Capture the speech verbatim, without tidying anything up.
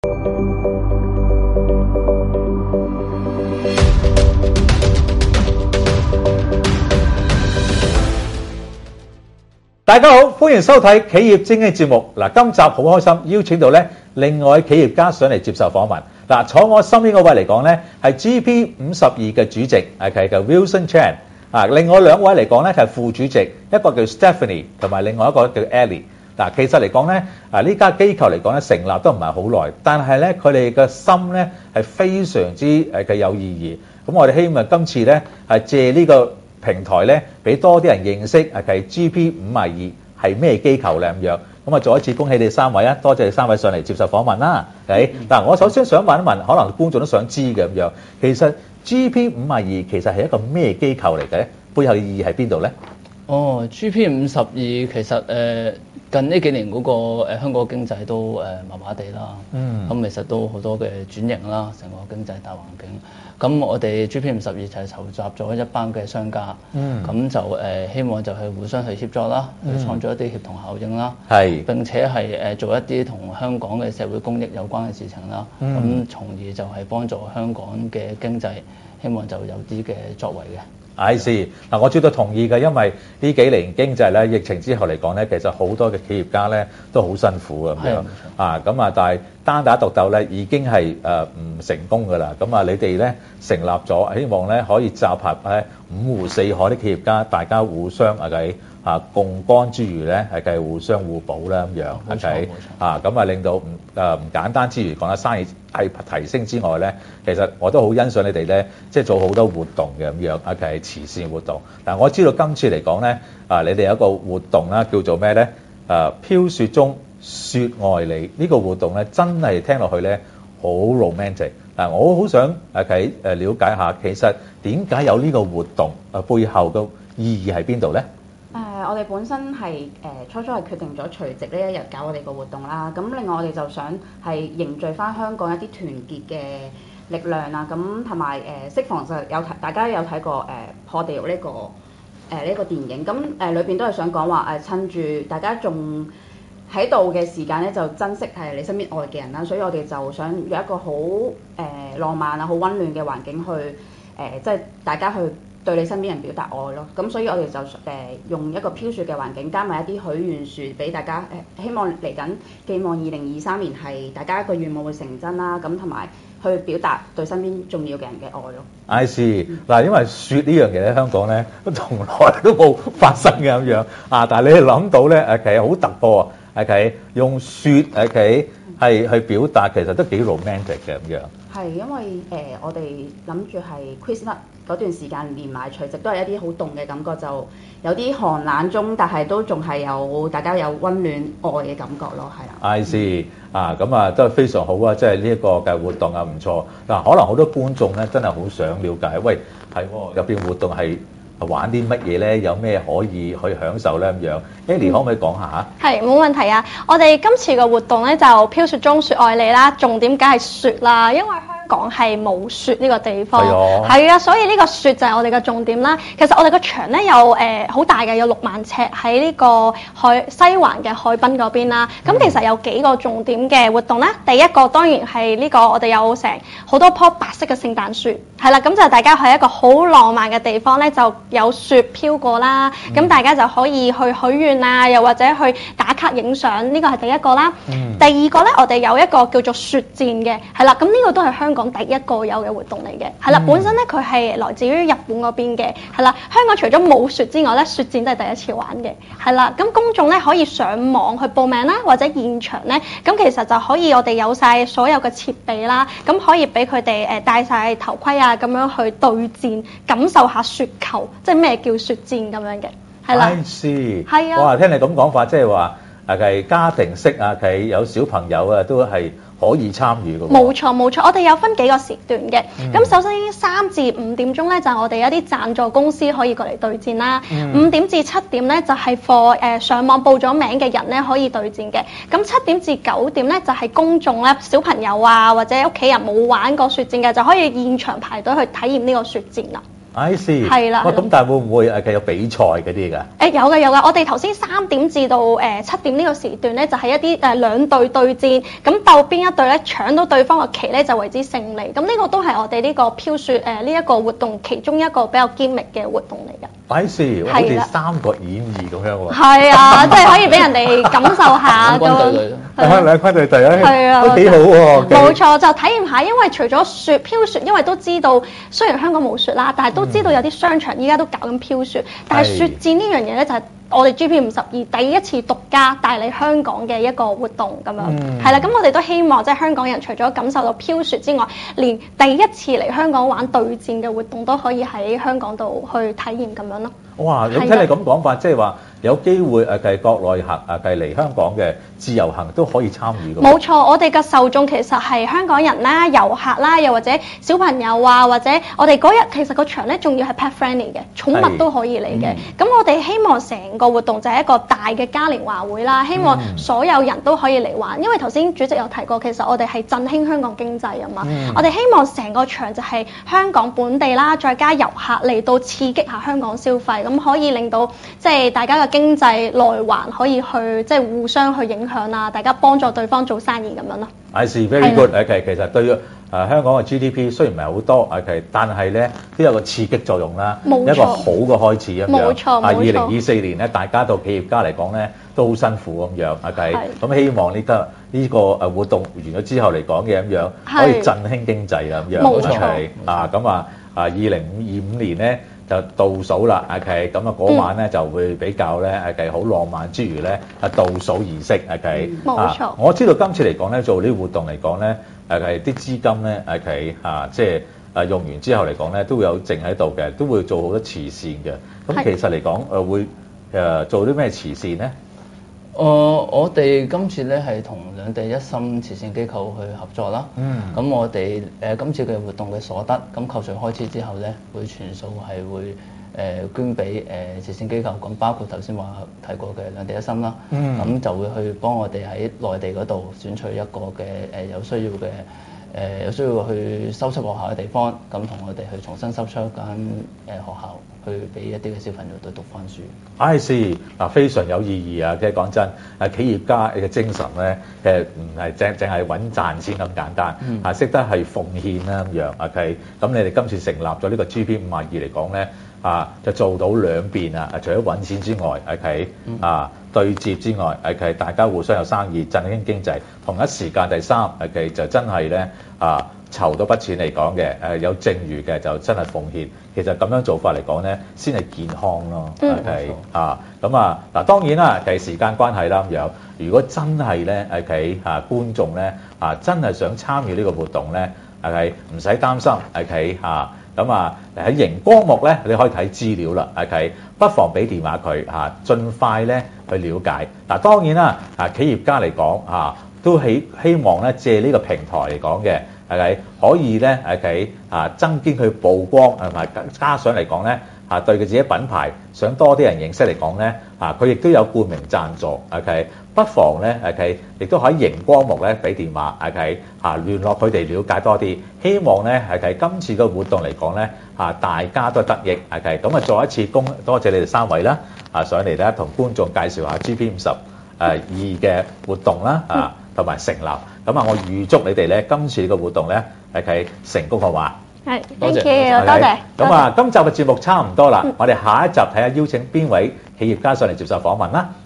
大家好，歡迎收睇企業精英節目。嗱，今集好開心，邀請到咧另外企業家上嚟接受訪問。嗱，坐我身邊嗰位嚟講咧係 G P 五十二嘅主席，係佢嘅 Wilson Chan。啊，另外兩位嚟講咧係副主席，一個叫 Stephanie， 同埋另外一個叫 Ellie。嗱，其實嚟講咧，啊呢家機構嚟講咧成立都唔係好耐，但係咧佢哋嘅心咧係非常之誒嘅有意義。咁我哋希望今次咧係借呢個平台咧，俾多啲人認識係 G P 五十二係咩機構咧咁樣。咁啊，再一次恭喜你三位啊！多謝你三位上嚟接受訪問啦。係嗱、嗯，我首先想問一問，可能觀眾都想知嘅咁樣，其實 G P 五十二其實係一個咩機構嚟嘅咧？背後嘅意義喺邊度咧？ 哦 ，G P 五十二其實誒、呃、近呢幾年嗰、那個、呃、香港經濟都誒麻麻地啦。嗯。咁其實都好多嘅轉型啦，成個經濟大環境。咁我哋 G P 五十二就係籌集咗一班嘅商家，咁、嗯、就誒、呃、希望就係互相去協作啦，嗯、去創造一啲協同效應啦，係並且係誒做一啲同香港嘅社會公益有關嘅事情啦，咁、嗯、從而就係幫助香港嘅經濟，希望就有啲嘅作為嘅。I see 嗱，我絕對同意嘅，因為呢幾年經濟咧疫情之後嚟講咧，其實好多嘅企業家咧都好辛苦咁樣啊，咁啊，但係單打獨鬥咧已經係誒唔成功㗎啦。咁啊，你哋咧成立咗，希望咧可以集合咧五湖四海啲企業家，大家互相啊計啊共幹之餘咧係計互相互補啦咁樣，係咪啊？咁啊令到唔誒唔簡單之餘講得生意係提升之外咧，其實我都好欣賞你哋咧，即係做好多活動嘅咁樣啊，係慈善活動。嗱，我知道今次嚟講咧啊，你哋有一個活動啦，叫做咩咧？誒飄雪中説愛你呢個活動咧，真係聽落去咧好 romantic。嗱，我好想誒喺誒了解下，其實點解有呢個活動誒背後嘅意義喺邊度咧？ 誒、呃，我哋本身係誒、呃、初初係決定咗除夕呢一日搞我哋個活動啦。咁另外我哋就想係凝聚翻香港一啲團結嘅力量啦。咁同埋誒適逢就有睇，大家有睇過誒、呃、破地獄呢、這個誒呢、呃這個電影。咁誒裏邊都係想講話誒，趁住大家仲喺度嘅時間咧，就珍惜係你身邊愛嘅人啦。所以我哋就想有一個好誒、呃、浪漫啊、好溫暖嘅環境去誒，即、呃、係、就是、大家去對你身邊人表達愛咯，咁所以我哋就誒、呃、用一個飄雪嘅環境，加埋一啲許願樹俾大家誒、呃，希望嚟緊寄望二零二三年係大家一個願望會成真啦，咁同埋去表達對身邊重要嘅人嘅愛咯。 I see 嗱，因為雪呢樣嘢喺香港咧，從來都冇發生嘅咁樣啊，但係你諗到咧誒，其實好突破啊，係佢用雪誒佢係去表達，其實都幾 romantic 嘅咁樣。 係因為誒、呃、我哋諗住係 Christmas 嗰段時間連埋除夕都係一啲好凍嘅感覺，就有啲寒冷中，但係都仲係有大家有溫暖愛嘅感覺咯，係啊。I see 啊，咁啊都係非常好啊，即係呢一個嘅活動啊唔錯。嗱，可能好多觀眾咧真係好想了解，喂係入邊活動係玩啲乜嘢咧？有咩可以去享受咧咁樣 Ellie 可唔可以講下嚇？ 係冇問題啊！我哋今次嘅活動咧就飄雪中説愛你啦，重點梗係雪啦，因為香港係冇雪呢個地方，係啊，所以呢個雪就係我哋嘅重點啦。其實我哋個場咧有誒好大嘅，有六萬尺喺呢個海西環嘅海濱嗰邊啦。咁、嗯、其實有幾個重點嘅活動咧。第一個當然係呢個我哋有成好多棵白色嘅聖誕樹，係啦，咁就大家喺一個好浪漫嘅地方咧，就有雪飄過啦。咁、嗯、大家就可以去許願啊，又或者去打卡影相，呢個係第一個啦。嗯、第二個咧，我哋有一個叫做雪戰嘅，係啦，咁呢個都係香港第一個有嘅活動嚟嘅，係啦，本身咧佢係來自於日本嗰邊嘅，係啦，香港除咗冇雪之外咧，雪戰都係第一次玩嘅，係啦，咁公眾咧可以上網去報名啦，或者現場咧，咁其實就可以我哋有晒所有嘅設備啦，咁可以俾佢哋誒戴晒頭盔啊，咁樣去對戰，感受下雪球，即係咩叫雪戰咁樣嘅，係啦，係啊， 哇，聽你咁講法，即係話誒係家庭式啊，係有小朋友啊，都係可以參與嘅。 冇錯冇錯，我哋有分幾個時段嘅。咁、嗯、首先三至五點鐘咧，就係、我哋一啲贊助公司可以過嚟對戰啦。五、嗯、點至七點咧，就係 for 誒上網報咗名嘅人咧可以對戰嘅。咁七點至九點咧，就係、係、公眾咧，小朋友啊或者屋企人冇玩過雪戰嘅，就可以現場排隊去體驗呢個雪戰啦。 I see。 係啦。 哇！咁但係會唔會誒有比賽嗰啲㗎？ 誒有嘅有嘅，我哋頭先三點至到誒七點呢個時段咧，就係一啲誒兩隊對戰，咁鬥邊一隊咧搶到對方嘅旗咧就為之勝利。咁呢個都係我哋呢個飄雪誒呢一個活動其中一個比較堅力嘅活動嚟㗎。 I see，好似三國演義咁樣喎。 係啊，即係可以俾人哋感受下咁。 兩軍對對。 係兩軍對對啊， 係啊， 都幾好喎。 冇錯，就體驗下，因為除咗雪飄雪，因為都知道雖然香港冇雪啦，但係都知道有啲商場依家都搞緊飄雪，但係雪戰呢樣嘢咧就係我哋 G P 五十二第一次獨家帶嚟香港嘅一個活動咁樣，係啦、嗯，咁我哋都希望即係香港人除咗感受到飄雪之外，連第一次嚟香港玩對戰嘅活動都可以喺香港度去體驗咁樣咯。 哇！咁聽你咁講法，即係話有機會誒計國內客誒計嚟香港嘅自由行都可以參與㗎。 冇錯，我哋嘅受眾其實係香港人啦、遊客啦，又或者小朋友啊，或者我哋嗰日其實個場咧仲要係 pet friendly 嘅，寵物都可以嚟嘅。咁、嗯、我哋希望成個活動就係一個大嘅嘉年華會啦，希望所有人都可以嚟玩。因為頭先主席有提過，其實我哋係振興香港經濟啊嘛。嗯、我哋希望成個場就係香港本地啦，再加遊客嚟到刺激下香港消費。咁可以令到即係大家嘅經濟內環可以去即係互相去影響啊，大家幫助對方做生意咁樣咯。 I see, very good。OK，其實對誒、呃、香港嘅 G D P 雖然唔係好多 ，OK， 但係咧都有個刺激作用啦， 冇錯， 一個好嘅開始咁樣。 冇錯， 啊，二零二四年咧，大家到企業家嚟講咧都好辛苦咁樣，OK。咁希望呢個呢個誒活動完咗之後嚟講嘅咁樣，可以振興經濟啊咁樣。 冇錯。 啊，咁啊啊，二零二五年咧。就倒數啦，OK，咁啊嗰晚咧、嗯、就會比較咧，OK，好浪漫之餘咧，啊倒數儀式，OK， 冇錯、 啊。我知道今次嚟講咧，做呢個活動嚟講咧，誒係啲資金咧，OK，啊，即係誒用完之後嚟講咧，都會有剩喺度嘅，都會做好多慈善嘅。咁其實嚟講，誒會誒做啲咩慈善咧？ 誒、呃，我哋今次咧係同兩地一心慈善機構去合作啦。嗯。咁我哋誒、呃、今次嘅活動嘅所得，咁扣除開支之後咧，會全數係會誒、呃、捐俾誒、呃、慈善機構。咁包括頭先話提過嘅兩地一心啦。嗯。咁就會去幫我哋喺內地嗰度選取一個嘅誒、呃、有需要嘅誒、呃、有需要去修葺學校嘅地方，咁同我哋去重新修葺一間誒學校。去俾一啲嘅小朋友度讀翻書。 I see，嗱非常有意義啊！即係講真，誒企業家嘅精神咧，誒唔係淨淨係揾賺錢咁簡單，嗯、啊識得係奉獻啦咁樣。OK，咁你哋今次成立咗呢個 G P 五十二嚟講咧，啊就做到兩邊啊，除咗揾錢之外 ，OK，啊對接之外 ，OK， 大家互相有生意，振興經濟。同一時間第三 ，OK 就真係咧啊。籌到筆錢嚟講嘅，誒有剩餘嘅就真係奉獻。其實咁樣做法嚟講咧，先係健康咯。 嗯。 係啊，咁啊嗱，當然啦，係時間關係啦咁樣。如果真係咧，OK 啊，觀眾咧啊，真係想參與呢個活動咧，係唔使擔心。OK 啊，咁啊喺熒光幕咧，你可以睇資料啦。OK，不妨俾電話佢嚇，盡快咧去了解。嗱，當然啦，啊企業家嚟講嚇，都希希望咧借呢個平台嚟講嘅。係咪可以咧？係啊，增添佢曝光，同埋加上嚟講咧，啊對佢自己品牌想多啲人認識嚟講咧，啊佢亦都有冠名贊助。OK，不妨咧，OK，亦都喺熒光幕咧俾電話，OK，啊聯絡佢哋了解多啲。希望咧係今次嘅活動嚟講咧，啊大家都得益。OK，咁啊再一次恭多謝你哋三位啦，啊上嚟咧同觀眾介紹下 G P 五十二嘅活動啦，啊同埋成立。咁啊，我預祝你哋咧今次個活動咧係佢成功，好嘛？ 係，多謝，多謝。 咁啊，今集嘅節目差唔多啦，我哋下一集睇下邀請邊位企業家上嚟接受訪問啦。